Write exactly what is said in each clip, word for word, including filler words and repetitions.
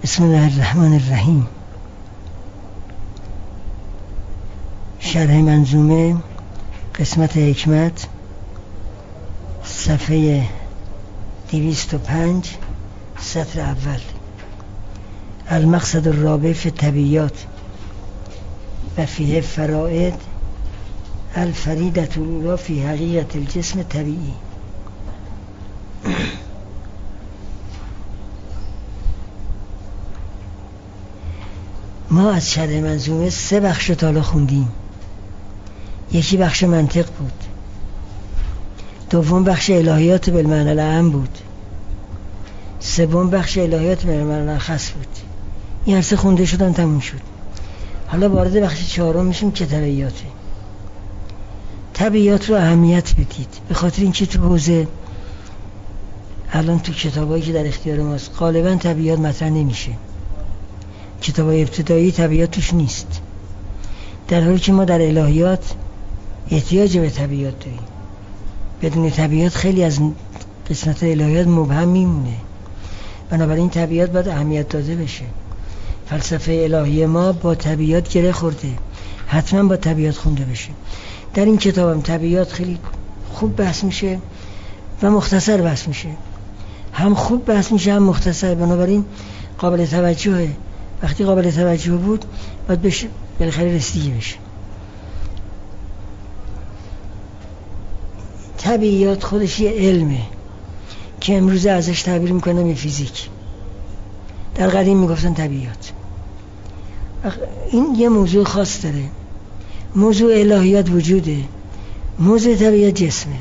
بسم الله الرحمن الرحیم. شرح منظومه قسمت حکمت صفحه دویست و پنج سطر اول. المقصد الرابع فی الطبیعیات و فیه فرائد الفریدة الاولی فی حقیقت الجسم طبیعی. ما از شرح منظومه سه بخش تا حالا خوندیم. یکی بخش منطق بود، دوم بخش الهیات بالمعنی الاعم بود، سوم بخش الهیات بالمعنی الاخص بود. این هر سه خونده شدن تموم شد. حالا وارد بخش چهارم میشیم که طبیعیاته. طبیعیات رو اهمیت بدید، به خاطر اینکه تو حوزه الان تو کتابایی که در اختیار ماست غالبا طبیعیات مطرح نمیشه. کتابای ابتدایی طبیعیات توش نیست، در حالی که ما در الهیات احتیاج به طبیعیات داریم. بدون طبیعیات خیلی از قسمت الهیات مبهم میمونه، بنابراین طبیعیات باید اهمیت داده بشه. فلسفه الهی ما با طبیعیات گره خورده، حتما با طبیعیات خونده بشه. در این کتابم طبیعیات خیلی خوب بحث میشه و مختصر بحث میشه، هم خوب بحث میشه هم مختصر، بنابراین قابل توجهه. وقتی قابل توجه بود باید بشه بالاخره رسیدگی بشه. طبیعیات خودش یه علمه که امروز ازش تعبیر میکنم به فیزیک. در قدیم میگفتن طبیعیات. این یه موضوع خاص داره. موضوع الهیات وجوده، موضوع طبیعیات جسمه.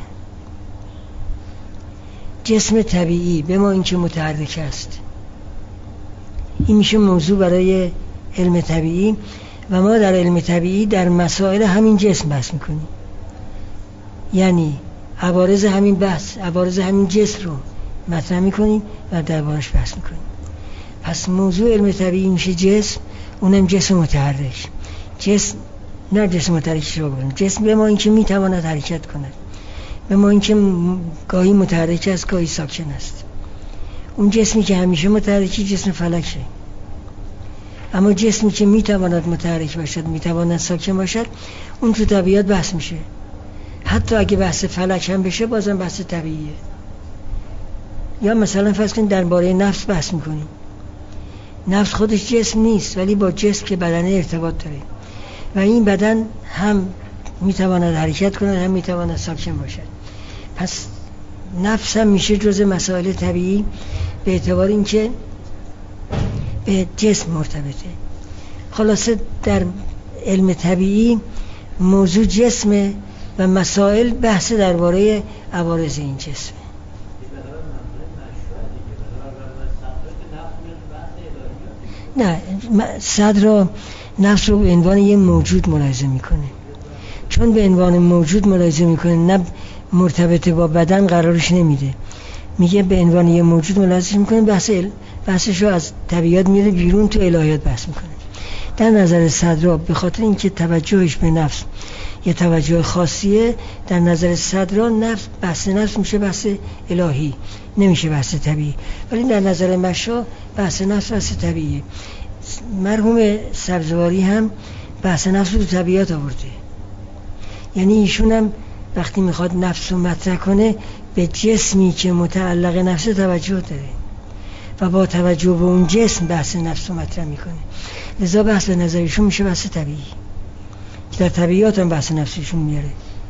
جسم طبیعی به ما این که متحرک است، این میشه موضوع برای علم طبیعی و ما در علم طبیعی در مسائل همین جسم بحث میکنیم. یعنی عوارض همین بحث، عوارض همین جسم رو مطرح میکنیم و دربارش بحث میکنیم. پس موضوع علم طبیعی میشه جسم، اونم جسم متحرک. جسم نه جسم متحرک رو بگم، جسم به ما این که میتواند حرکت کند، به ما این که گاهی متحرک است گاهی ساکن است. اون جسمی که همیشه متحرکی جسم فلکه، اما جسمی که میتواند متحرک باشد میتواند ساکن باشد اون تو طبیعت بحث میشه. حتی اگه بحث فلک هم بشه بازم بحث طبیعیه. یا مثلا فرض کنید درباره نفس بحث میکنیم. نفس خودش جسم نیست ولی با جسم که بدنه ارتباط داره و این بدن هم میتواند حرکت کند هم میتواند ساکن باشد. پس نفس هم میشه جزء مسائل طبیعی به اعتبار اینکه به جسم مرتبطه. خلاصه در علم طبیعی موضوع جسمه و مسائل بحث درباره عوارض این جسمه. نه، صدر نفس رو به عنوان یه موجود ملاحظه میکنه، چون به عنوان موجود ملاحظه میکنه نه مرتبط با بدن قرارش نمیده. میگه به عنوان یه موجود ملاحظه میکنه، بحث بحثش رو از طبیعت میره بیرون تو الهیات بحث میکنه. در نظر صدر به خاطر اینکه توجهش به نفس یه توجه خاصیه، در نظر صدر نفس بحث نفس میشه بحث الهی، نمیشه بحث طبیعی. ولی در نظر مشا بحث نفس بحث طبیعیه. مرحوم سبزواری هم بحث نفس رو طبیعت آورده. یعنی ایشون هم وقتی میخواد نفس رو مطرح کنه به جسمی که متعلق نفس توجه داره و با توجه به اون جسم بحث نفس رو مطرح میکنه. لذا بحث به نظرشون میشه بحث طبیعی که در طبیعیات هم بحث نفسشون میاره.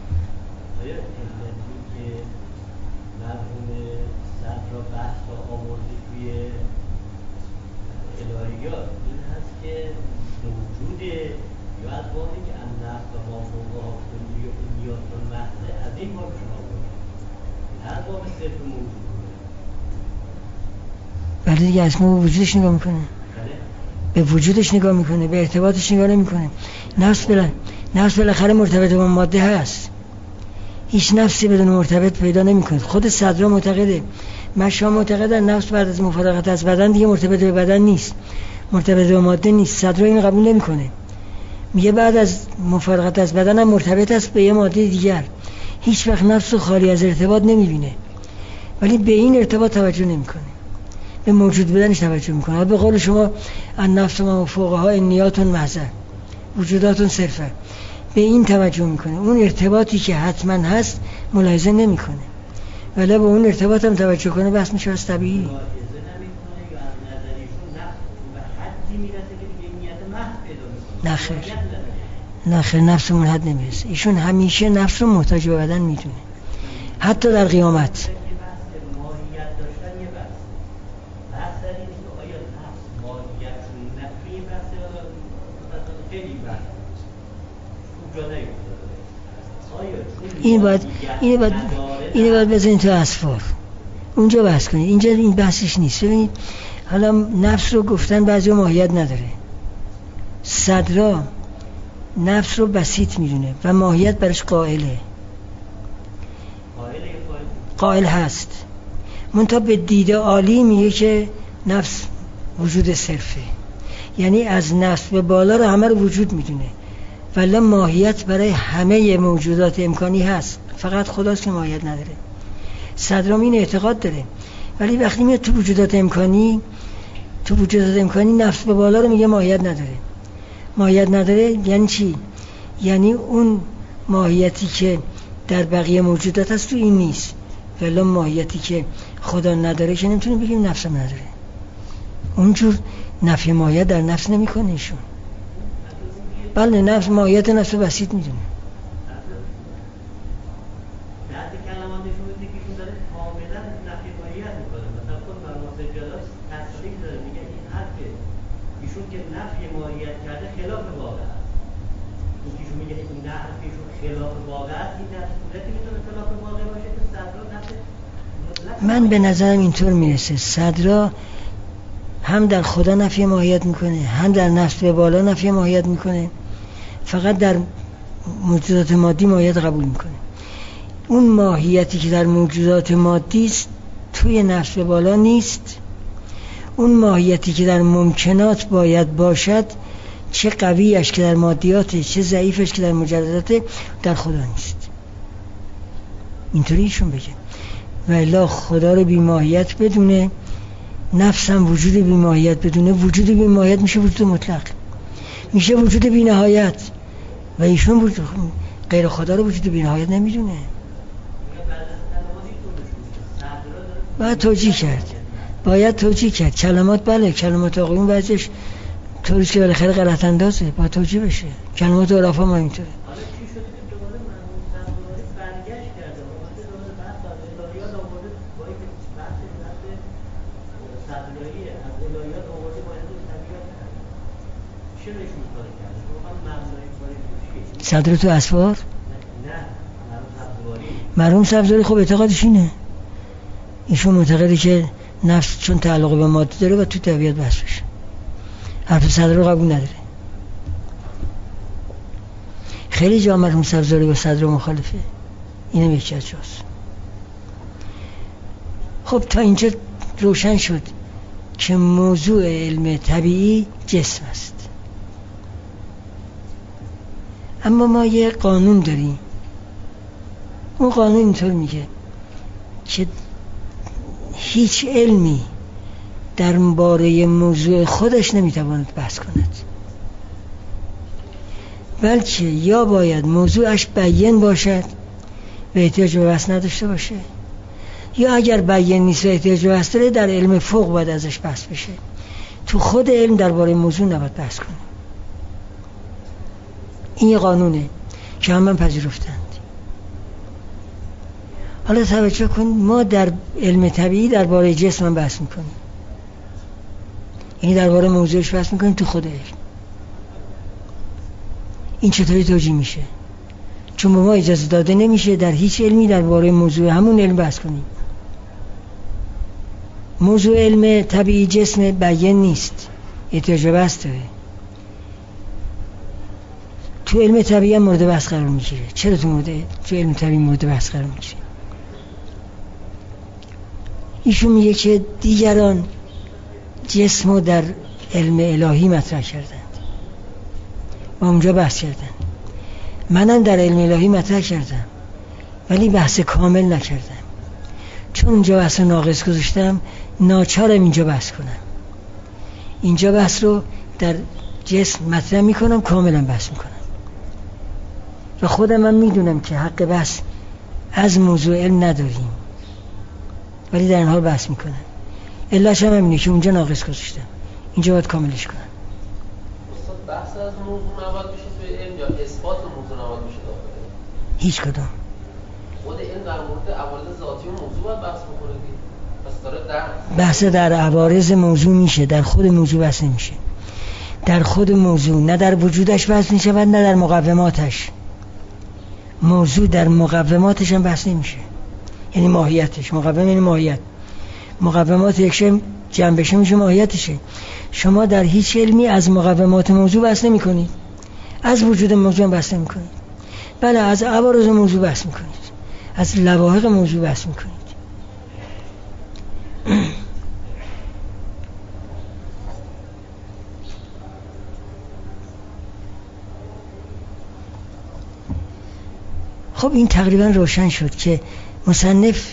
ولی دیگه از ما به وجودش نگاه میکنه، به وجودش نگاه میکنه، به ارتباطش نگاه نمیکنه. نفس بلا نفس بالاخره مرتبط با ماده هست، هیچ نفسی بدون مرتبط پیدا نمیکنه. خود صدرا معتقده، مشا معتقدن نفس بعد از مفارقت از بدن دیگه مرتبط به بدن نیست، مرتبط به ماده نیست. صدرا این قبول نمیکنه، میگه بعد از مفارقت از بدن هم مرتبط است به یه ماده دیگر. هیچ وقت نفس رو خالی از ارتباط نمیبینه، ولی به این ارتباط توجه نمیکنه. به موجود بودنش توجه میکنه. به قول شما النفس ما فوقها انیاتون محضر، وجوداتون صرفه، به این توجه میکنه. اون ارتباطی که حتما هست ملاحظه نمیکنه، ولی به اون ارتباط هم توجه کنه بس میشه از طبیعی. نه خیر، نه خیر، نفس منحد نمیرسه. ایشون همیشه نفس رو محتاج به بدن میدونه، حتی در قیامت. این باید اینو باید اینو باید بزنید تو اسفار، اونجا بحث کنید. اینجا این بحثش نیست. ببینید حالا نفس رو گفتن بعضی ماهیت نداره. صدرا نفس رو بسیط میدونه و ماهیت برش قائله، قائل هست. منتها به دید عالی میگه که نفس وجود صرفه، یعنی از نفس به بالا رو همه رو وجود میدونه، ولی ماهیت برای همه موجودات امکانی هست، فقط خداست که ماهیت نداره. صدرام این اعتقاد داره، ولی وقتی میاد تو وجودات امکانی تو وجودات امکانی نفس به بالا رو میگه ماهیت نداره. ماهیت نداره یعنی چی؟ یعنی اون ماهیتی که در بقیه موجودات هست تو این نیست، ولی ماهیتی که خدا نداره که نمیتونیم بگیم نفسم نداره. اونجور نفی ماهیت در نفس نمیکنه ایشون. بله، نفس ماهیت نفس بسیط میدونه. من به نظرم اینطور میرسه صدرا هم در خدا نفی ماهیت میکنه، هم در نفس به بالا نفی ماهیت میکنه، فقط در موجودات مادی ماهیت قبول میکنه. اون ماهیتی که در موجودات مادی است توی نفس به بالا نیست. اون ماهیتی که در ممکنات باید باشد، چه قویش که در مادیاته، چه ضعیفش که در مجرداته، در خدا نیست. اینطوری ایشون بگه. و الا خدا رو بی ماهیت بدونه، نفس هم وجود بی ماهیت بدونه، وجود بی ماهیت میشه وجود مطلق، میشه وجود بی نهایت. و ایشون وجود غیر خدا رو وجود بی نهایت نمیدونه. باید توجیه کرد باید توجیه کرد کلمات. بله، کلمات آقایون بعضیش طوریست که بالاخره غلط اندازه، باید توجیه بشه. کلمات عرفا ما اینطوره. صدر تو اسفار؟ مرحوم سبزواری خب اعتقادش اینه. ایشون معتقده که نفس چون تعلق به ماده داره و تو طبیعت بس بشه. حرف صدر رو قبول نداره. خیلی جا مرحوم سبزواری با صدر مخالفه. اینم یکی از جاست. خب تا اینجا روشن شد که موضوع علم طبیعی جسم است. اما ما یه قانون داریم. اون قانون اینطور میگه که هیچ علمی در باره موضوع خودش نمیتواند بحث کند، بلکه یا باید موضوعش بیان باشد و احتیاج به بحث نداشته باشه، یا اگر بیان نیست و احتیاج به بحث داره در علم فوق باید ازش بحث بشه. تو خود علم درباره موضوع نباید بحث کنه. این یه قانونه که همه پذیرفتند. حالا توجه کن، ما در علم طبیعی درباره جسم بحث میکنیم، یعنی درباره موضوعش بحث میکنیم تو خود علم. این چطوری توجیه میشه؟ چون به ما اجازه داده نمیشه در هیچ علمی درباره موضوع همون علم بحث کنیم. موضوع علم طبیعی جسم بیان نیست، احتیاج به بحث داره. تو علم طبیعی مورد بحث قرار میگیره. چرا تو مورد تو علم طبیعی مورد بحث قرار میگیره؟ ایشون میگه که دیگران جسمو در علم الهی مطرح کردند و اونجا بحث کردند. منم در علم الهی مطرح کردم ولی بحث کامل نکردم، چون اونجا بحث ناقص گذاشتم ناچارم اینجا بحث کنم. اینجا بحث رو در جسم مطرح میکنم، کاملا بحث میکنم و خودم من میدونم که حق بحث از موضوع علم نداریم، ولی در این حال بحث میکنم. علتش هم همینه که اونجا ناقص گذاشتم، اینجا باید کاملش کنم. استاد بحث از موضوع نباید بشه توی علم یا اثبات موضوع نباید بشه داخل؟ هیچ کدام. خود علم در مورد عوارض ذاتی و موضوع باید بحث بکنه دیگه. پس داره در بحث در عوارض موضوع میشه، در خود موضوع بحث نمیشه. در خود موضوع نه در وجودش بحث میشه و نه در مقوماتش. موضوع در مقوماتش هم بحث نمیشه، یعنی ماهیتش. مقوم یعنی ماهیت. مقومات یک شی جمع بشه میشه ماهیتشه. شما در هیچ علمی از مقومات موضوع بحث نمی کنید، از وجود موضوع بحث نمی کنید. بله از عوارض موضوع بحث می کنید، از لواحق موضوع بحث می کنید. خب این تقریبا روشن شد که مصنف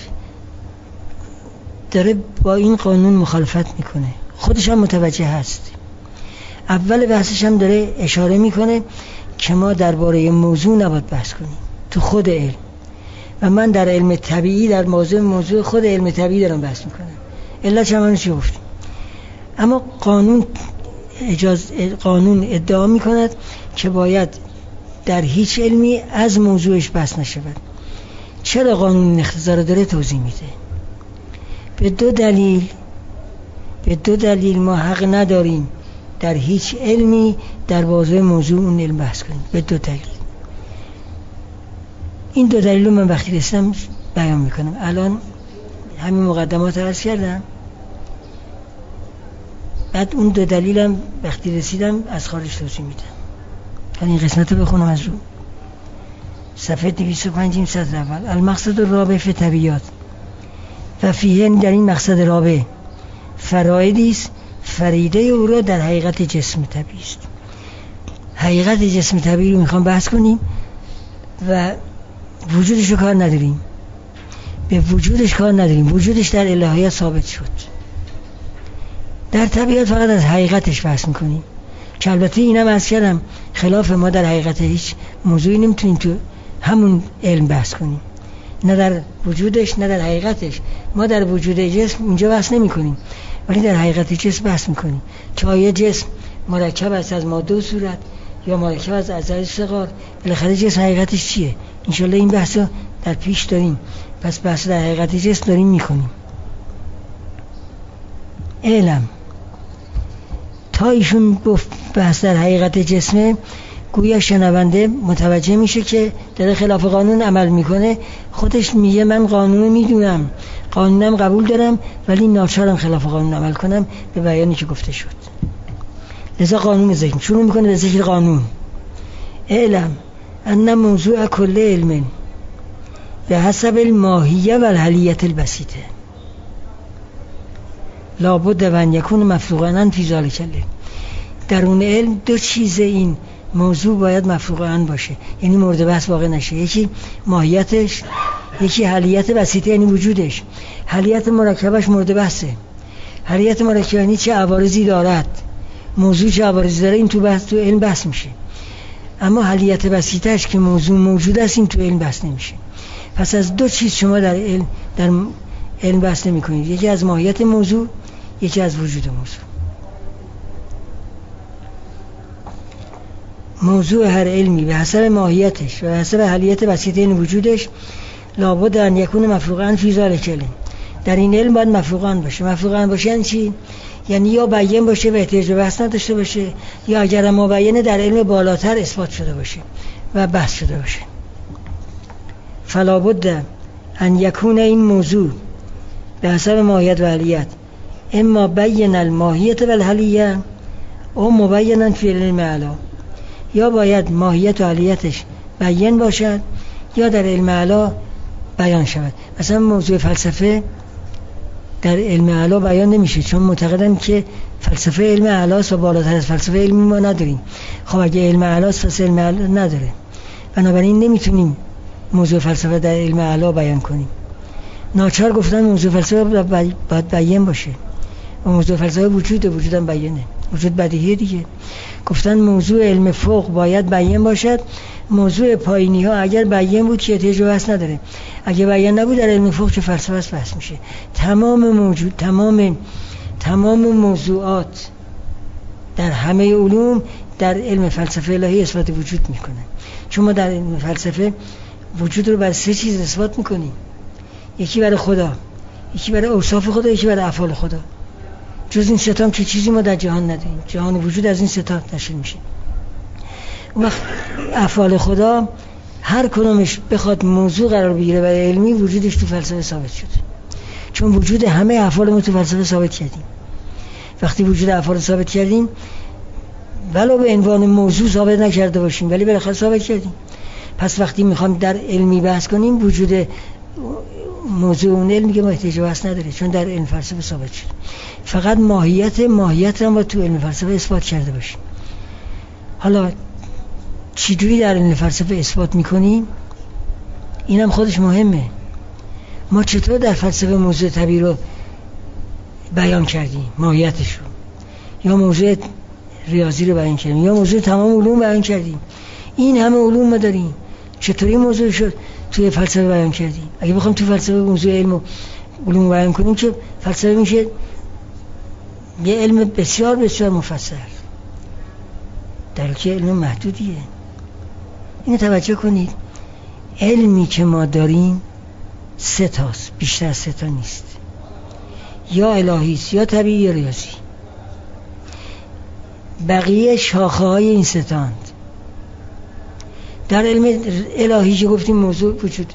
داره با این قانون مخالفت میکنه، خودش هم متوجه هست. اول بحثش هم داره اشاره میکنه که ما درباره موضوع نباید بحث کنیم تو خود علم، و من در علم طبیعی در موضوع موضوع خود علم طبیعی دارم بحث میکنم. علتش هم چی گفتیم. اما قانون اجازه قانون ادعا میکند که باید در هیچ علمی از موضوعش بحث نشود. چرا قانون این اختصار داره توضیح میده. به دو دلیل به دو دلیل ما حق نداریم در هیچ علمی در بازه موضوع اون علم بحث کنیم. به دو دلیل. این دو دلیل رو من وقتی رسیدم بیان میکنم. الان همین مقدمات رو عرض کردم، بعد اون دو دلیلم وقتی رسیدم از خارج توضیح میدم. این قسمت رو بخونم از رو صفحه دویست و پنج صدر اول. المقصد الرابع فی طبیعیات و فیه، در این مقصد رابع فرایدی است فریده او را در حقیقت جسم طبیعی است. حقیقت جسم طبیعی رو میخوام بحث کنیم و وجودش رو کار نداریم، به وجودش کار نداریم، وجودش در الهیات ثابت شد. در طبیعت فقط از حقیقتش بحث میکنیم که البته اینم عرض کردم خلاف ما در حقیقت هیچ موضوعی نمیتونیم تو همون علم بحث کنیم، نه در وجودش نه در حقیقتش. ما در وجود جسم اینجا بحث نمی کنیم، ولی در حقیقت جسم بحث میکنیم که آیا جسم مرکب است از ماده و صورت یا مرکب از اعضای صغار. بالاخره جسم حقیقتش چیه؟ انشالله این بحث رو در پیش داریم، پس بحث در حقیقت جسم داریم میکنیم. علم تا ایشون گفت بحث در حقیقت جسمه، گویا شنونده متوجه میشه که در خلاف قانون عمل میکنه. خودش میگه من قانون میدونم، قانونم قبول دارم، ولی ناچارم خلاف قانون عمل کنم به بیانی که گفته شد. لذا قانون ذکر شروع میکنه به ذکر قانون. علم ان موضوع کل علم به حسب الماهیه و الحلیت البسیطه لابد و ان یکون مفروغاً فی ذلک العلم. در اون علم دو چیز این موضوع باید مفروغاً باشه، یعنی مورد بحث واقع نشه. یکی ماهیتش، یکی حلیت بسیطه یعنی وجودش. حلیت مرکبش مورد بحثه. حلیت مرکب یعنی چه عوارضی دارد، موضوع چه عوارضی داره، این تو بحث تو علم بحث میشه. اما حلیت بسیطهش که موضوع موجود است این تو علم بحث نمیشه. پس از دو چیز شما در علم در علم بحث نمی کنید، یکی از ماهیت موضوع، یکی از وجود موضوع. موضوع هر علمی به حسب ماهیتش و به حسب حلیت بسیطه این وجودش لابد ان یکون مفروغاً فی ذلک العلم. در این علم باید مفروغاً باشه. مفروغاً باشه یعنی چی؟ یعنی یا بیان باشه و احتیاج به بحث نداشته باشه، یا اگر مبینه در علم بالاتر اثبات شده باشه و بحث شده باشه. فلا بد ان یکون این موضوع به حسب ماهیت و حلیت اما بین الماهیت و الحلیه او مبینا فی العلم اعلی، یا باید ماهیت و حلیتش بیان باشد یا در علم اعلی بیان شود. مثلا موضوع فلسفه در علم اعلی بیان نمیشه، چون معتقدم که فلسفه علم اعلی و بالاتر از فلسفه علمی ما نداریم. خب اگه علم اعلی است پس علم اعلی نداره، بنابراین نمیتونیم موضوع فلسفه در علم اعلی بیان کنیم. ناچار گفتن موضوع فلسفه باید بیان باشه و موضوع فلسفه وجود وجودم بیانه، وجود بدیهیه دیگه. گفتن موضوع علم فوق باید بیان باشد، موضوع پایینی ها اگر بیان بود که احتیاج بحث نداره، اگه بیان نبود در علم فوق چه فلسفه است بحث میشه. تمام موجود تمام تمام موضوعات در همه علوم در علم فلسفه الهی اثبات وجود میکنه، چون ما در علم فلسفه وجود رو بر سه چیز اثبات میکنیم، یکی برای خدا، یکی برای اوصاف خدا، یکی برای افعال خدا. جز این سه تا چه چیزی ما در جهان نداریم، جهان وجود از این سه تا تشکیل میشه. اون وقت افعال خدا هر کدومش بخواد موضوع قرار بگیره برای علمی، وجودش تو فلسفه ثابت شده، چون وجود همه افعال ما تو فلسفه ثابت کردیم. وقتی وجود افعال ثابت کردیم ولو به عنوان موضوع ثابت نکرده باشیم ولی بالاخره ثابت کردیم. پس وقتی میخوام در علمی بحث کنیم وجود موضوع اون علم میگه ما احتیاج بحث نداره، چون در علم فلسفه ثابت شد. فقط ماهیت ماهیت رو ما تو علم فلسفه اثبات کرده باشیم. حالا چجوری در علم فلسفه اثبات میکنیم؟ اینم خودش مهمه. ما چطور در فلسفه موضوع طبیعی رو بیان کردیم، ماهیتش رو، یا موضوع ریاضی رو بیان کردیم، یا موضوع تمام علوم بیان کردیم. این همه علوم ما داریم، چطوری موضوع شد توی فلسفه بیان کردیم؟ اگه بخوام تو فلسفه موضوع علم و علوم بیان کنیم که فلسفه میشه یه علم بسیار بسیار مفصل، در حالی که علم محدودیه. اینو توجه کنید، علمی که ما داریم سه تاست، بیشتر از سه تا نیست، یا الهی است، یا طبیعی، یا ریاضی. بقیه شاخه های این سه تاند. در علم الهی که گفتیم موضوع وجوده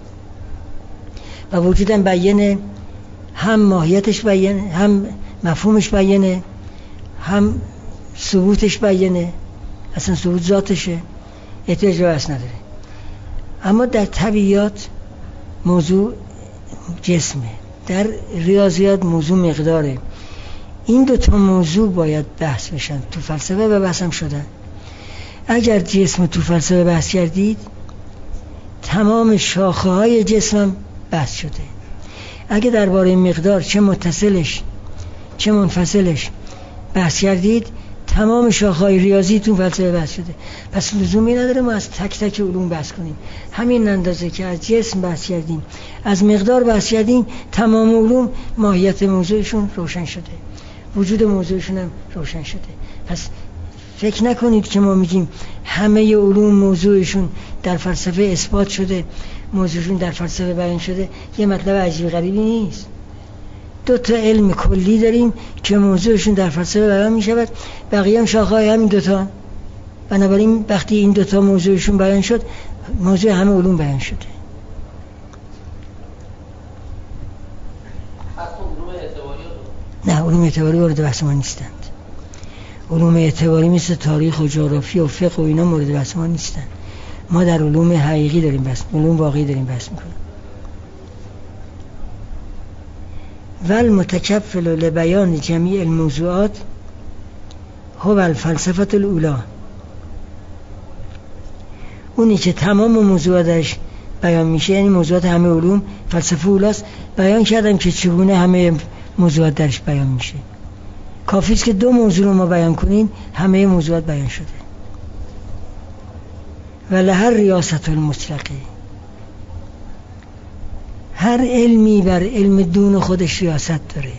و وجودم بیانه، هم ماهیتش بیانه، هم مفهومش بیانه، هم ثبوتش بیانه، اصلا ثبوت ذاتشه، احتیاج به بحث نداره. اما در طبیعیات موضوع جسمه، در ریاضیات موضوع مقداره. این دو تا موضوع باید بحث بشن تو فلسفه و بحث هم شدن. اگر جسم تو فلسفه بحث کردید تمام شاخه های جسم بحث شده. اگه درباره مقدار چه متصلش چه منفصلش بحث کردید تمام شاخه های ریاضی تو فلسفه بحث شده. پس لزومی نداره ما از تک تک علوم بحث کنیم. همین اندازه که از جسم بحث کردیم، از مقدار بحث کردیم، تمام علوم ماهیت موضوعشون روشن شده، وجود موضوعشون هم روشن شده. پس فکر نکنید که ما میگیم همه علوم موضوعشون در فلسفه اثبات شده، موضوعشون در فلسفه بیان شده. یه مطلب عجیب غریبی نیست. دو تا علم کلی داریم که موضوعشون در فلسفه بیان میشود، بقیه هم شاخه‌های همین دو تا. بنابراین وقتی این دو تا موضوعشون بیان شد، موضوع همه علوم بیان شده. نه، علوم اعتباری وارد بحث ما نیستند. علوم اعتباری مثل تاریخ و جغرافی و فقه و اینا مورد بحث ما نیستن. ما در علوم حقیقی داریم بحث، علوم واقعی داریم بحث میکنیم. والمتکفل لبیان جمیع الموضوعات هو الفلسفه الاولی. اونی که تمام موضوعات درش بیان میشه، یعنی موضوعات همه علوم، فلسفه اولاست. بیان کردم که چگونه همه موضوعات درش بیان میشه. کافی است که دو موضوع رو ما بیان کنیم، همه موضوعات بیان شده. ولی هر ریاست المطلقه، هر علمی بر علم دون خودش ریاست داره.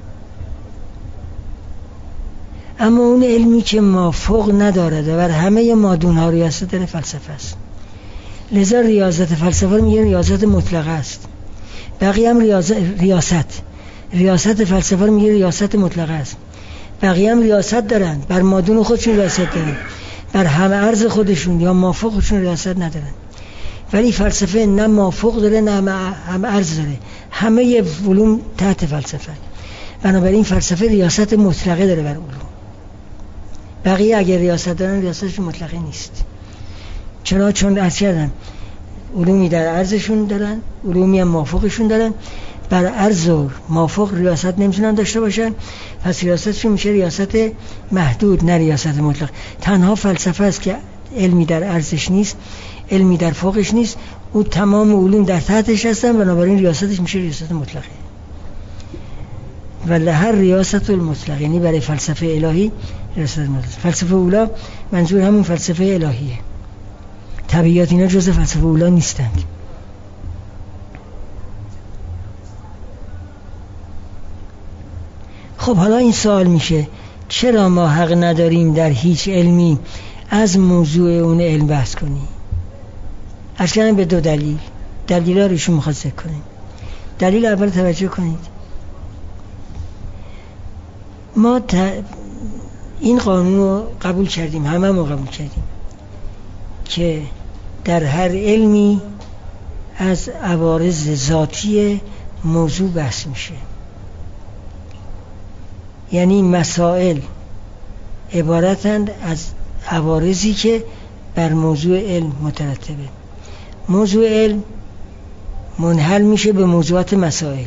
اما اون علمی که مافوق ندارد و بر همه مادون ها ریاست داره فلسفه است. لذا ریاست فلسفه رو میگه ریاست مطلقه است. بقیه هم ریاست ریاست ریاست فلسفه رو میگه ریاست مطلقه است. بقیه هم ریاست دارن، بر مادون خودشون ریاست دارن، بر همه عرض خودشون یا مافوقشون ریاست ندارن. ولی فلسفه نه مافوق داره نه هم عرض داره، همه علوم تحت فلسفه. بنابراین فلسفه ریاست مطلقه داره بر علوم. بقیه اگر ریاست دارن ریاستشون مطلقه نیست. چرا؟ چون عرض کردم علومی در عرضشون دارن، علومی هم مافوقشون دارن. بر عرض و مافوق ریاست نمیتونن داشته باشن، پس ریاستشون میشه ریاست محدود، نه ریاست مطلق. تنها فلسفه است که علمی در عرضش نیست، علمی در فوقش نیست، او تمام علوم در تحتش هستن، بنابراین ریاستش میشه ریاست مطلقه. ولی هر ریاست المطلق، یعنی برای فلسفه الهی ریاست مطلق. فلسفه اولا منظور همون فلسفه الهیه. طبیعیات اینا جزء فلسفه اولا نیستند. خب حالا این سوال میشه چرا ما حق نداریم در هیچ علمی از موضوع اون علم بحث کنیم؟ اصلا به دو دلیل. دلیل ها روشون میخواد ذکر کنیم. دلیل اول توجه کنید، ما این قانون رو قبول کردیم، همه ما قبول کردیم که در هر علمی از عوارض ذاتی موضوع بحث میشه. یعنی مسائل عبارتند از عوارضی که بر موضوع علم مترتبه. موضوع علم منحل میشه به موضوعات مسائل.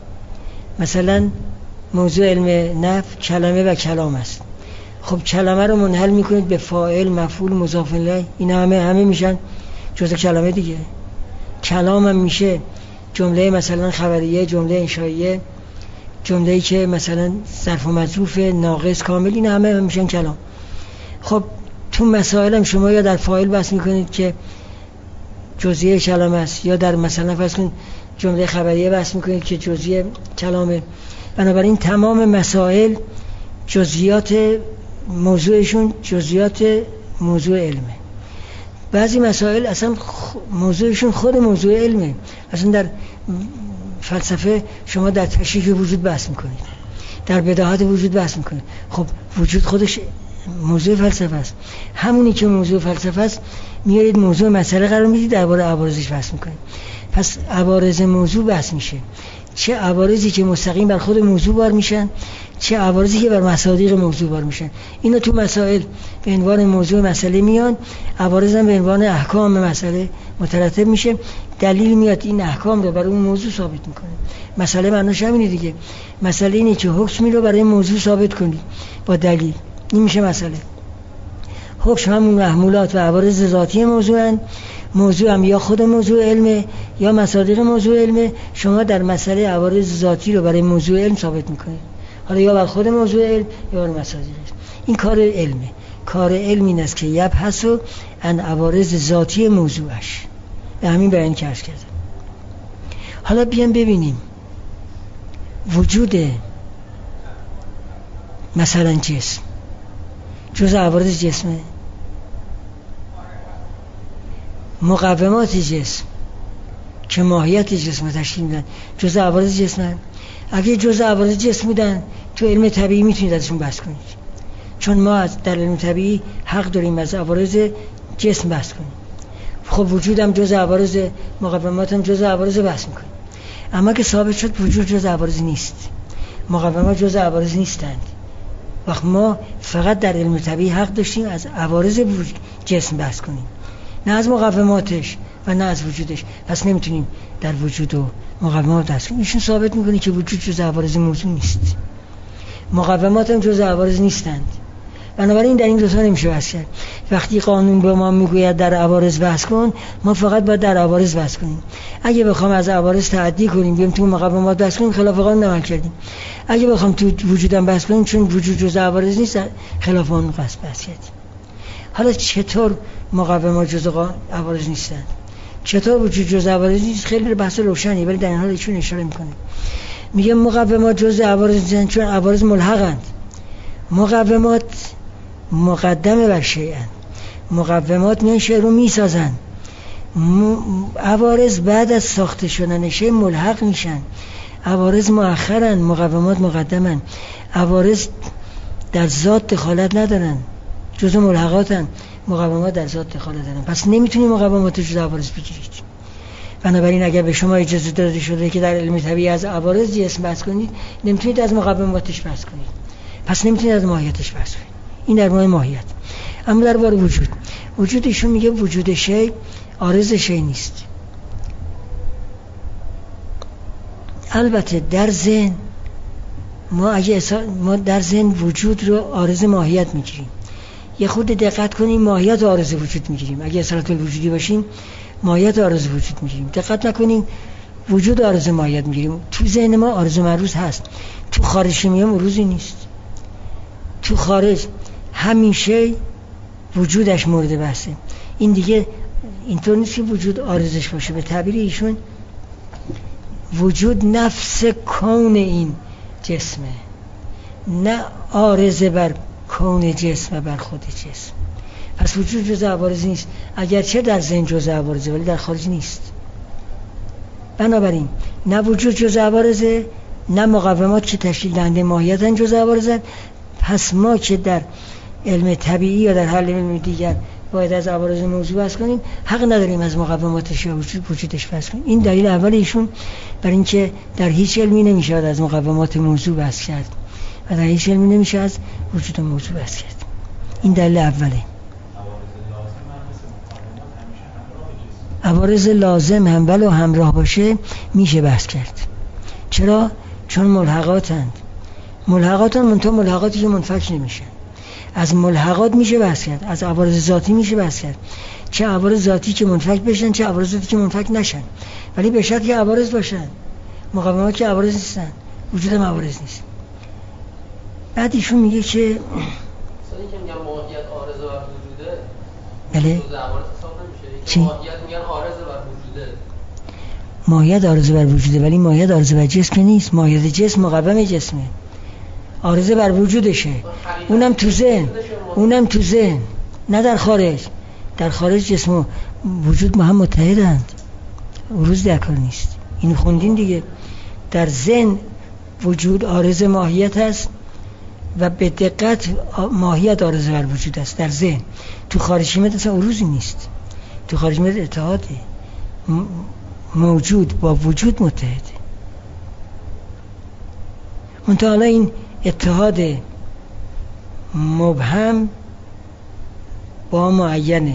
مثلا موضوع علم نحو کلمه و کلام است. خب کلمه رو منحل میکنید به فاعل، مفعول، مضاف الیه، این همه همه میشن جزء کلمه دیگه. کلام هم میشه جمله مثلا خبریه، جمله انشائیه، جمله‌ای که مثلا ظرف و مظروف، ناقص، کامل، این همه هم میشن کلام. خب تو مسائل هم شما یا در فاعل بحث میکنید که جزئیه کلمه است، یا در مثلا فرض کن جمله خبریه بحث میکنید که جزئیه کلامه. بنابراین تمام مسائل جزئیات موضوعشون جزئیات موضوع علمه. بعضی مسائل اصلا موضوعشون خود موضوع علمه. اصلا در فلسفه شما در تشریح وجود بحث میکنید، در بداهت وجود بحث میکنید. خب وجود خودش موضوع فلسفه است. همونی که موضوع فلسفه است میارید موضوع مسئله قرار میدید، درباره عوارضش بحث میکنید. پس عوارض موضوع بحث میشه. چه عوارضی که مستقیم بر خود موضوع بار میشن، چه عوارضی که بر مصادیق موضوع بار میشن. اینا تو مسائل به عنوان موضوع مسئله میان، عوارض هم به عنوان احکام مسئله مترتب میشه. دلیل میاد این احکام رو برای اون موضوع ثابت میکنه. مسئله معناش همینه دیگه. مسئله اینه که حکمی رو برای موضوع ثابت کنید با دلیل. این میشه مسئله. حکم همون محمولات و عوارض ذاتی موضوعن. موضوع هم یا خود موضوع علمه یا مصادیق موضوع علمه. شما در مسئله عوارض ذاتی رو برای موضوع علم ثابت میکنید، حالا یا بر خود موضوع علم یا بر مصادیقش. این کار علمه. کار علم این است که یبحث عن عوارض ذاتی موضوعش. به همین بیان که عرض کردم. حالا بیان ببینیم وجود مثلا جسم جز عوارض جسمه. مقومات جسم که ماهیت جسم تشکیل میدن جز عوارض جسمن. اگه جز عوارض جسم بودن تو علم طبیعی میتونید ازشون بحث کنید، چون ما از در علم طبیعی حق داریم از عوارض جسم بحث کنیم. خب وجودم جز عوارض، مقوماتم جز عوارض بحث میکنیم. اما که ثابت شد وجود جز عوارض نیست، مقومات جز عوارض نیستند، وقت ما فقط در علم طبیعی حق داشتیم از عوارض جسم بحث کنیم، نه از مقوماتش و نه از وجودش. پس نمیتونیم در وجود و مقومات بحث کنیم. ایشون ثابت میکنه که وجود جز عوارض موضوع نیست، مقومات هم جز عوارض نیستند. بنابراین در این دو تا نمیشه بحث کرد. وقتی قانون به ما میگوید در عوارض بحث کن، ما فقط باید در عوارض بحث کنیم. اگه بخوام از عوارض تعدی کنیم بیام تو مقومات بحث کنیم، خلاف قانون عمل کردیم. اگه بخوام تو وجودم بحث کنیم، چون وجود جز عوارض نیست، خلاف قانون بحث کردیم. حالا چطور مقومات جز عوارض نیستند؟ چطور وجود جز عوارض نیست؟ خیلی بحث روشنی، ولی در این حال ایشون اشاره میکنه. میگه مقومات جز عوارض نیستند چون عوارض ملحقند. مقومات مقدمه بر شیئن. مقومات میان شیء رو میسازن. م... عوارض بعد از ساخته شدن شیء ملحق میشن. عوارض مؤخرن، مقومات مقدمن. عوارض در ذات دخالت ندارن، جزء ملحقاتن. مقومات در ذات دخالت دارن. پس نمیتونی مقومات رو جز عوارض بگیرید. بنابراین اگر به شما اجازه داده شده که در علم طبیعی از عوارض جسم بحث کنید، نمیتونید از مقوماتش بحث کنید. پس نمیتونید از ماهیتش بحث کنید. این در مورد ماهیت. اما در مورد وجود، وجودشون میگه وجود شی عارض شی نیست. البته در ذهن ما اگه ما در ذهن وجود رو عارض ماهیت میگیریم. یه خود دقت کنیم ماهیت عارض وجود میگیریم. اگه اصالت الوجودی باشیم ماهیت عارض وجود میگیریم. دقت نکنیم وجود عارض ماهیت میگیریم. تو ذهن ما عارض معروض هست، تو خارج میام عروضی نیست. تو خارج همیشه وجودش مورد بحثه. این دیگه اینطور نیست که وجود عارضش باشه. به تعبیر ایشون وجود نفس کون این جسمه، نه عارضه بر کون جسم و بر خود جسم. پس وجود جزء عوارض نیست، اگرچه در ذهن جزء عوارضه ولی در خارج نیست. بنابراین نه وجود جزء عوارضه، نه مقومات که تشکیل دهنده ماهیتن جزء عوارضن. پس ما که در علم طبیعی یا در هر علم دیگر باید از عوارض موضوع بحث کنیم، حق نداریم از مقوماتش یا وجودش بحث کنیم. این دلیل اول ایشون برای اینکه در هیچ علمی نمیشه از مقومات موضوع بحث کرد و در هیچ علمی نمیشه از وجود موضوع بحث کرد. این دلیل اوله. عوارض لازم هم ولو همراه باشه میشه بحث کرد. چرا؟ چون ملحقاتند. ملحقاتن منتها ملحقاتی که منفک نمیشه. از ملحقات میشه بحث کرد، از عوارض ذاتی میشه بحث کرد. چه عوارض ذاتی که منفک بشن، چه عوارض ذاتی که منفک نشن، ولی به شرطی که عوارض باشن. مقومات که عوارض نیستن، وجود هم عوارض نیست. بعد ایشون میگه که مثلا اینکه میگن ماهیت عارض بر وجوده، بله جزء عوارض حساب نمیشه. چی؟ ماهیت میگن عارض بر وجوده. ماهیت عارض بر وجوده ولی ماهیت عارض بر جسم نیست. ماهیت جسم مقوم جسمه، عارض بر وجودشه. اونم تو ذهن، اونم تو ذهن، نه در خارج. در خارج جسم و وجود با هم متحدند، عروض در کار نیست. اینو خوندین دیگه. در ذهن وجود عارض ماهیت هست و به دقت ماهیت عارض بر وجود است در ذهن. تو خارجی مت اصلا عروضی نیست. تو خارجی مت اتحاده، موجود با وجود متحده. منتها حالا این اتحاد مبهم با معینه،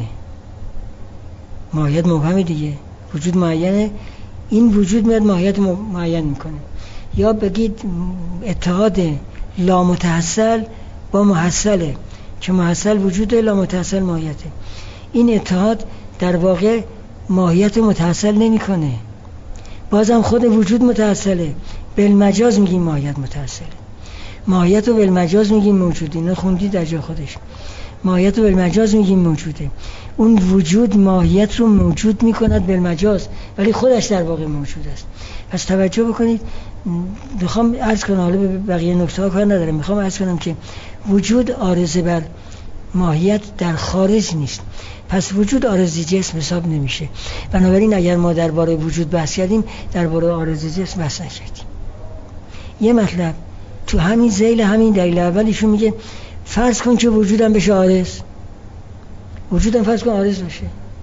ماهیت مبهمه دیگه، وجود معینه، این وجود میاد ماهیت معین میکنه. یا بگید اتحاد لامتحصل با محصله که محصل وجوده، لامتحصل ماهیته. این اتحاد در واقع ماهیت متحصل نمیکنه، بازم خود وجود متحصله. بالمجاز میگیم ماهیت متحصله. ماهیت رو بالمجاز میگیم موجوده. اینو خوندی در جا خودش. ماهیت رو بالمجاز میگیم موجوده. اون وجود ماهیت رو موجود میکند بالمجاز، ولی خودش در واقع موجود است. پس توجه بکنید. میخوام عرض کنم، حالا به بقیه نکته ها کار ندارم، میخوام عرض کنم که وجود عارض بر ماهیت در خارج نیست. پس وجود عارض جسم حساب نمیشه. بنابراین اگر ما درباره وجود بحث کردیم، درباره عارض جسم بحث نکردیم. یه مطلب تو همین ذیل همین دلیل اولیشون میگه فرض کن که وجودم بشه عارض. وجودم فرض کن عارض باشه.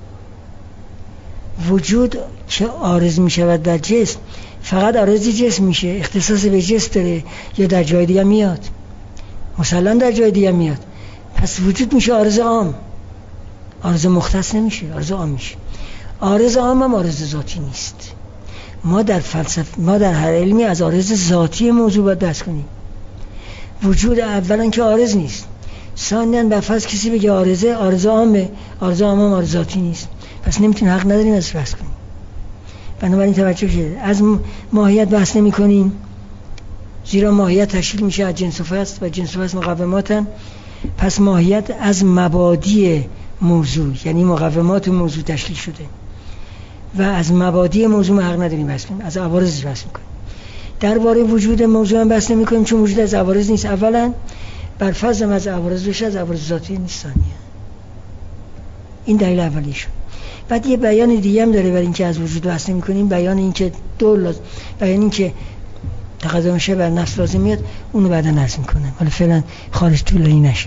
وجود که عارض میشود در جسم فقط عارض جسم میشه، اختصاص به جسم داره یا در جای دیگه میاد؟ مثلا در جای دیگه میاد. پس وجود میشه عارض عام، عارض مختص نمیشه، عارض عام میشه. عارض عام هم عارض ذاتی نیست. ما در فلسفه، ما در هر علمی از عارض ذاتی موضوع باید بحث کنیم. وجود اولا که عارض نیست، ثانیاً به فرض کسی بگه عارضه، عارض عامه، عارض عام هم عارض ذاتی نیست، پس نمیتونیم، حق نداریم ازش بحث کنیم. بنابراین توجه کنید، از ماهیت بحث نمی کنیم، زیرا ماهیت تشکیل میشه از جنس و فصل و جنس و فصل مقوماتن. پس ماهیت از مبادی موضوع، یعنی مقومات موضوع تشکیل شده و از مبادی موضوع حق نداریم بحث کنیم، از عوارضش بحث میکنیم. درباره وجود موضوع هم بحث نمیکنیم، چون وجود از عوارض نیست. اولا بر فرض از عوارض بشه، از عوارض ذاتی نیست. ثانیاً این دلیل اولیشه. بعد یه بیان دیگه هم داره برای اینکه از وجود بحث نمیکنیم، بیان اینکه دو لازم، بیان اینکه تقدم شه بر نفس لازم میاد، اونو بعدا عرض میکنم. حالا فعلا خارج طولانی نشه.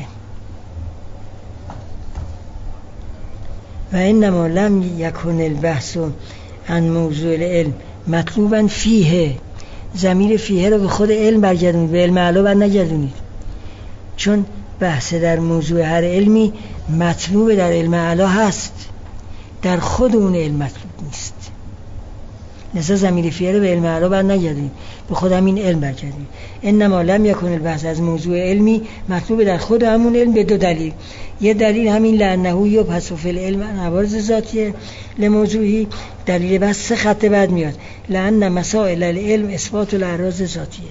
و انما لم یکن البحث عن موضوع العلم مطلوبا فیه، ضمیر فیه رو به خود علم برگردونید، به علم اعلی بر نگردونید، چون بحث در موضوع هر علمی مطلوب در علم اعلی هست، در خود اون علم مطلوب نیست. نسا ضمیر فعل به علم اعلا بر نگردیم، به خود همین علم برگردیم. انما لم یکن البحث از موضوع علمی مطلوب در خود همون علم به دو دلیل. یه دلیل همین لانه یبحث فی العلم عن عوارض ذاتیه لموضوعی. دلیل بس سه خط بعد میاد، لان مسائل العلم اثبات الاعراض ذاتیه.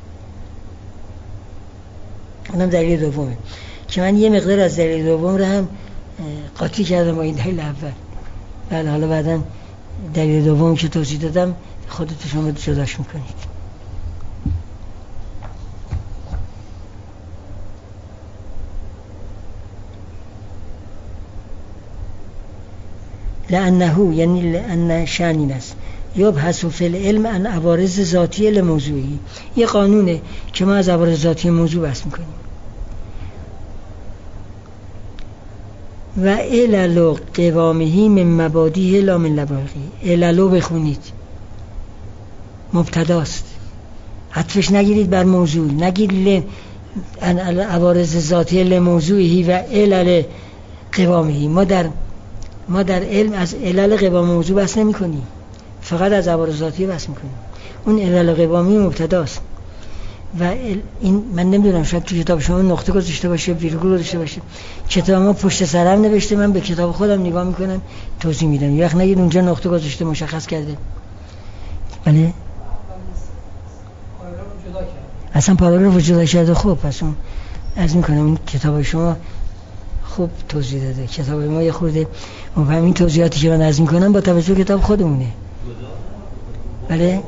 اونم دلیل دومه که من یه مقدار از دلیل دوم رو هم قاطی کردم با این دلیل اول. بله حالا بعدا دلیل دوم که توضیح دادم خودت شما جداش میکنید. لانه یعنی لان شأنی است یبحث فی العلم عن عوارض ذاتی لموضوعی. یه قانونه که ما از عوارض ذاتی موضوع بحث میکنیم. و علل قوامه من مبادیه لا من لباقی. عللو بخونید مبتداست، عطفش نگیرید بر موضوع، نگید عوارض ذاتی لموضوعی و علل قوامه. ما در ما در علم از علل قوام موضوع بحث نمی کنیم، فقط از عوارض ذاتی بحث میکنیم. اون علل قوامی مبتداست و این من نمیدونم شاید تو کتاب شما نقطه گذاشته باشه، ویرگول گذاشته باشه. کتاب ما پشت سرم نوشته، من به کتاب خودم نگاه میکنم توضیح میدم. یه وقت نگید اونجا نقطه گذاشته مشخص کرده. بله اصلا پاراگراف جدا کرده. خب پس اون از میکنم این کتاب شما خوب توضیح داده. کتاب ما یه خورده مفهوم این توضیحاتی که من عرض میکنم با توجه کتاب خودمونه. بله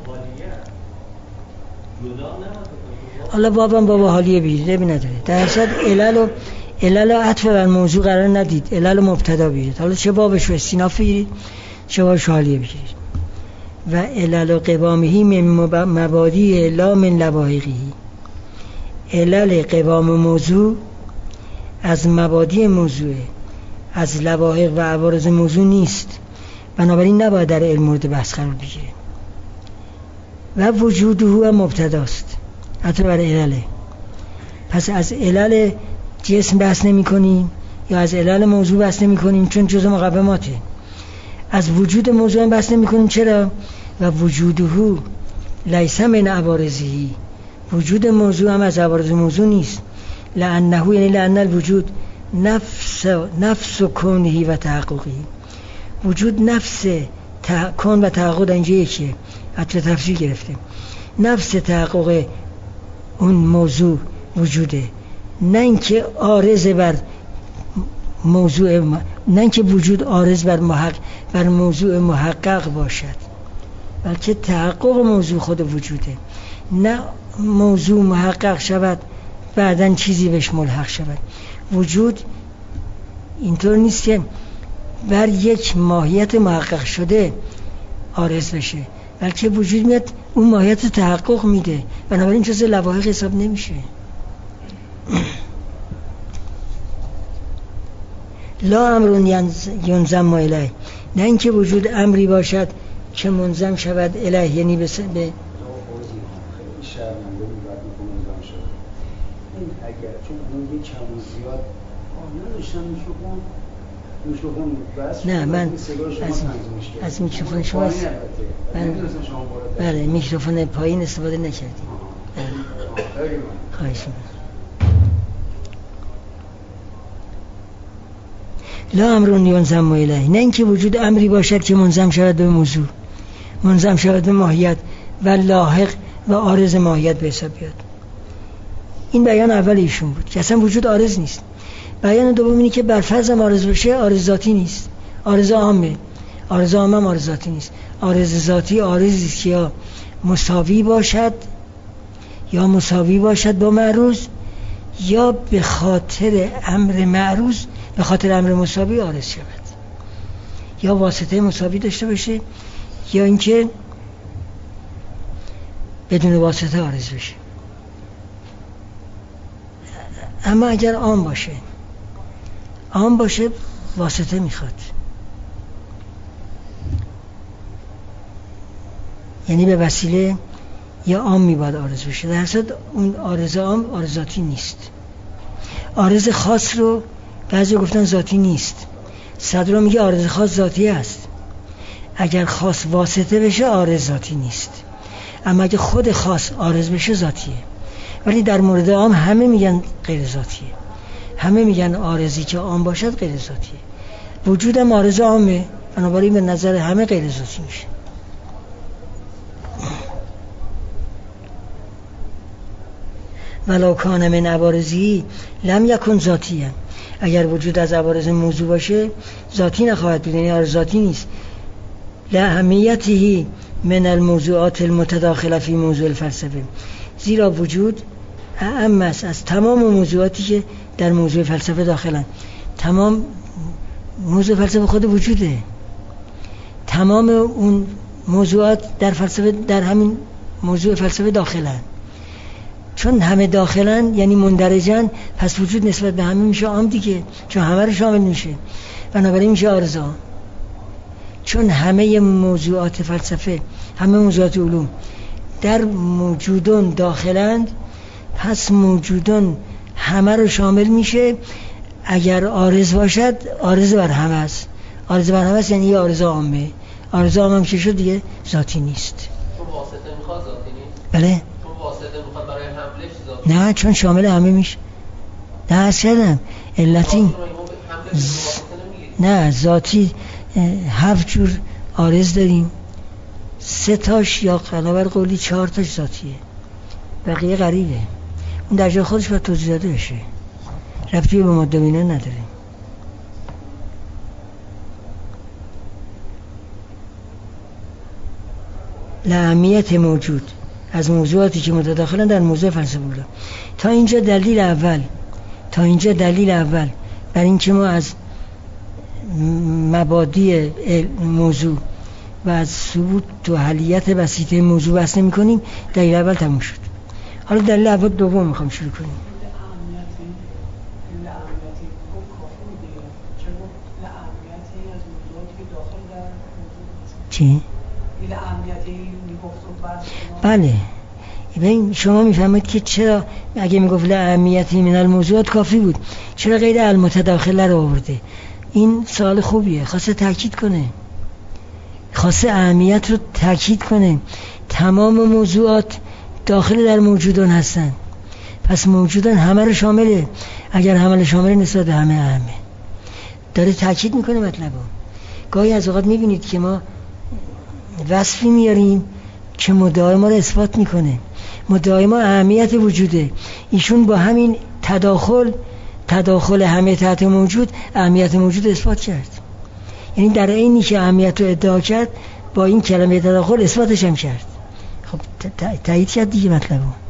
حالا بابم بابا حالیه بگیرید ربی نداره. در اصل علل و علل و عطف بر موضوع قرار ندید، علل و مبتدا بگیرید. حالا چه بابش رو استیناف بگیرید چه بابش حالیه بگیرید. و علل و قوامهی من مبادی لا من لواحقی. علل قوام موضوع از مبادی موضوع، از لواحق و عوارض موضوع نیست، بنابراین نباید در علم مورد بحث قرار بگیره. و وجوده و مبتداست حتی برای علله. پس از علل جسم بحث نمی کنیم یا از علل موضوع بحث نمی کنیم چون جزء مقوماته. از وجود موضوع هم بحث نمی کنیم. چرا؟ و وجوده لیس من عوارضه. وجود موضوع هم از عوارض موضوع نیست. لانه یعنی لان الوجود نفس نفس کونه و تحققی. وجود نفس کون و تحقق اینجا یکیه، حتی تفسیر گرفته. نفس تحقق اون موضوع وجوده، نه اینکه عارض بر موضوع، نه اینکه وجود عارض بر محقق بر موضوع محقق باشد، بلکه تحقق موضوع خود وجوده. نه موضوع محقق شود بعدن چیزی بهش ملحق شود. وجود اینطور نیست که بر یک ماهیت محقق شده عارض بشه، بلکه وجود میاد اون ماهیت تحقق میده، بنابراین جزء لواحق حساب نمیشه. لا امرون ینظم الیه. نه اینکه وجود امری باشد که منظم شود الیه، یعنی به اگر چون اون یک کم و زیاد نداشتم میشوخون میشوخون نه من از از میکروفون شما بله میکروفون پایین استفاده نکردیم. خواهش می‌کنم. لا امرون ینظم الیه. نه اینکه وجود امری باشد که منظم شود به موضوع، منظم شود به ماهیت و لاحق و عارض ماهیت به حساب بیاد. این بیان اول ایشون بود که اصلا وجود عارض نیست. بیان دوم اینه که بر فرض عارض باشه عارض ذاتی نیست، عارض عامه. عارض عامه هم عارض ذاتی نیست. عارض ذاتی عارضی است که یا مساوی باشد یا مساوی باشد با معروض، یا به خاطر امر معروض به خاطر امر مساوی عارض شود، یا واسطه مساوی داشته باشه یا اینکه بدون واسطه عارض بشه. اما اگر عام باشه عام باشه واسطه میخواد، یعنی به وسیله یا عام میباید عارض بشه. در اصل اون عارض عام عارض ذاتی نیست. عارض خاص رو بعضی گفتن ذاتی نیست. صدر میگه عارض خاص ذاتی است. اگر خاص واسطه بشه عارض ذاتی نیست، اما اگه خود خاص عارض بشه ذاتیه. ولی در مورد عام همه میگن غیر ذاتیه، همه میگن عارضی که عام باشد غیر ذاتیه. وجودم عارض عامه، بنابراین به نظر همه غیر ذاتی میشه. ولو کان من عوارضی لم یکن ذاتیه، اگر وجود از عوارض موضوع باشه ذاتی نخواهد بود، یعنی عارض ذاتی نیست. لاهمیته من الموضوعات المتداخله فی موضوع الفلسفه، زیرا وجود اعم است از تمام موضوعاتی که در موضوع فلسفه داخلن. تمام موضوع فلسفه خود وجوده، تمام اون موضوعات در فلسفه، در همین موضوع فلسفه داخلن. چون همه داخلن یعنی مندرجن، پس وجود نسبت به همه میشه عام دیگه، چون همه رو شامل میشه، بنابراین میشه عارض عام. چون همه موضوعات فلسفه، همه موضوعات علوم در موجودون داخلند، پس موجودون همه رو شامل میشه. اگر عارض باشد عارض بر همه است، عارض بر همه است یعنی یه عارض عامه. عارض عام هم که شد دیگه ذاتی نیست. چون واسطه میخواد ذاتی نیست؟ بله. چون واسطه میخواد برای حملش ذاتی. نه، چون شامل همه میشه. نه اصلا علتی نه، ذاتی هفت جور عارض داریم، سه تاش یا علاوه قولی چهار تاش ذاتیه، بقیه غریبه. اون در جای خودش باید توضیح داده بشه، ربطی به ماده و اینا نداره. لاهمیت موجود از موضوعاتی که متداخلن در موضوع فلسفه بوده. تا اینجا دلیل اول تا اینجا دلیل اول بر این که ما از مبادی موضوع و از ثبوت و حلیت بسیطه موضوع بحث نمی کنیم. دلیل اول تموم شد. حالا دلیل اول دوم میخوام شروع کنیم. چی؟ بله، ببین شما میفهمید که چرا اگه میگفت لاهمیتی من الموضوعات کافی بود، چرا غیر المتداخله رو آورده؟ این سوال خوبیه، خواسته تاکید کنه، خواسته اهمیت رو تاکید کنه. تمام موضوعات داخل در موجودان هستن، پس موجودان همه رو شامله. اگر همه رو شامله نسبت به همه اهمه، داره تاکید میکنه مطلبو. گاهی از اوقات میبینید که ما وصفی میاریم که مدعای ما رو اثبات میکنه. مدعای ما اهمیت وجوده، ایشون با همین تداخل تداخل همه تحت موجود اهمیت موجود اثبات کرد. یعنی در عینی که اهمیت رو ادعا کرد، با این کلمه تداخل اثباتش هم کرد. خب تایید کرد دیگه مطلبو.